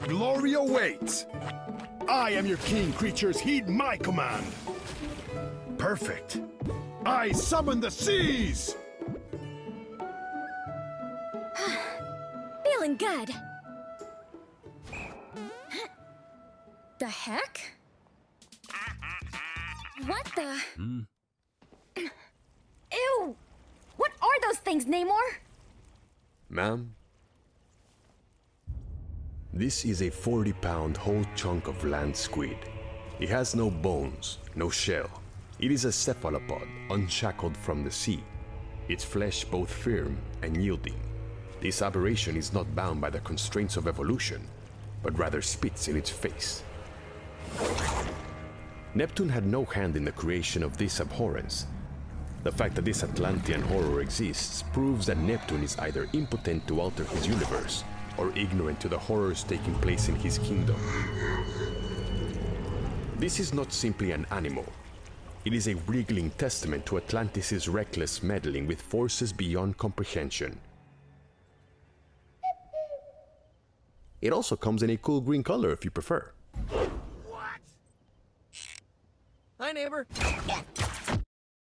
glory awaits! I am your king, creatures. Heed my command. Perfect. I summon the seas! Feeling good. The heck? What the? Ew! What are those things, Namor? Ma'am? This is a 40-pound whole chunk of land squid. It has no bones, no shell. It is a cephalopod, unshackled from the sea. Its flesh both firm and yielding. This aberration is not bound by the constraints of evolution, but rather spits in its face. Neptune had no hand in the creation of this abhorrence. The fact that this Atlantean horror exists proves that Neptune is either impotent to alter his universe, or ignorant to the horrors taking place in his kingdom. This is not simply an animal. It is a wriggling testament to Atlantis' reckless meddling with forces beyond comprehension. It also comes in a cool green color if you prefer. What? Hi, neighbor.